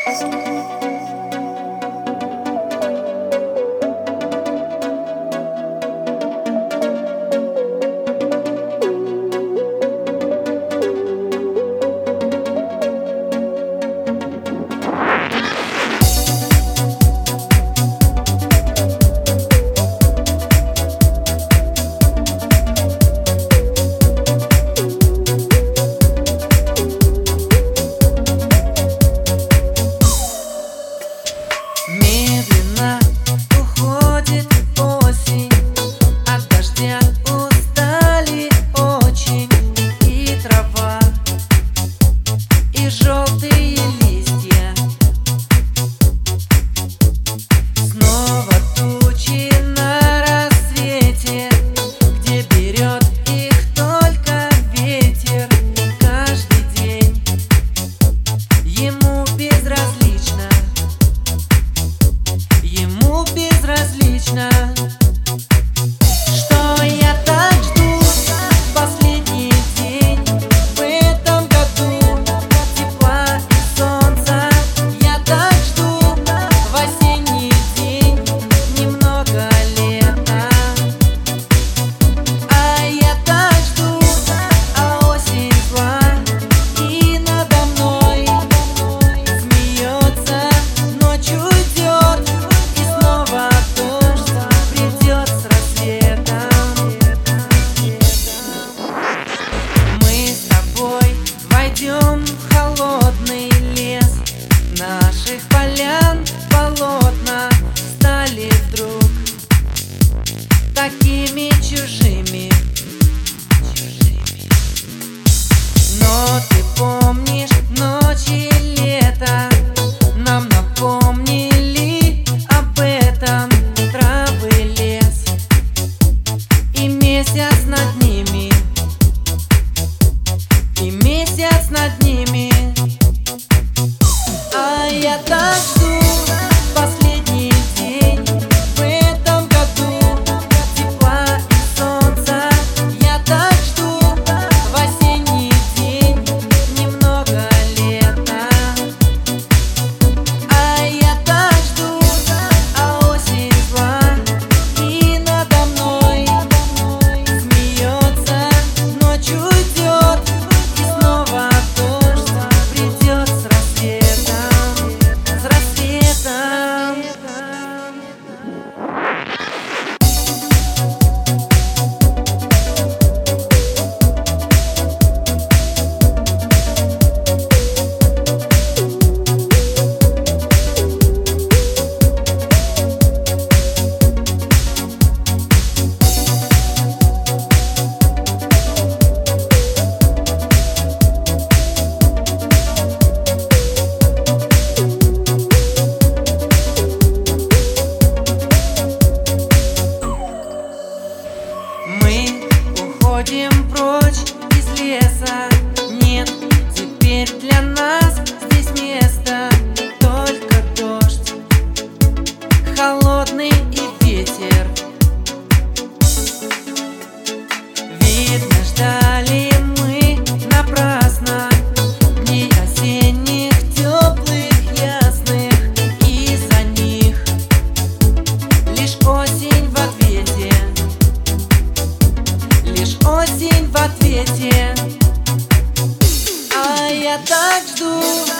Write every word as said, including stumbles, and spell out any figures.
Медленно уходит осень, от дождя устали очень и трава, и желтые листья. Снова тучи на рассвете, где берет их только ветер. Каждый день ему безразлично, ему безразлично, что я так жду последний день в этом году. Тепла и солнца я так жду, в осенний день немного лета. А я так жду, а осень зла и надо мной смеется. Ночью идет, и снова дождь придет с рассветом. Мы с тобой войдем в холодный лес, наших полян полотна стали вдруг такими чужими. Но ты помнишь ночи лета, нам напомнили об этом травы, лес и месяц над ними, и месяц над ними. А я так жду последний день в этом году. Тепла и солнца я так жду, в осенний день немного лета. А я так жду, а осень зла и надо мной смеется. Ночью идет, и снова дождь придет с рассветом, с рассветом. Мы уходим прочь из леса, нет теперь для нас здесь места. Только дождь холодный и ветер. Видно, ждали мы напрасно дней осенних, теплых, ясных, и за них лишь осень в ответе, лишь осень в ответе. А я так жду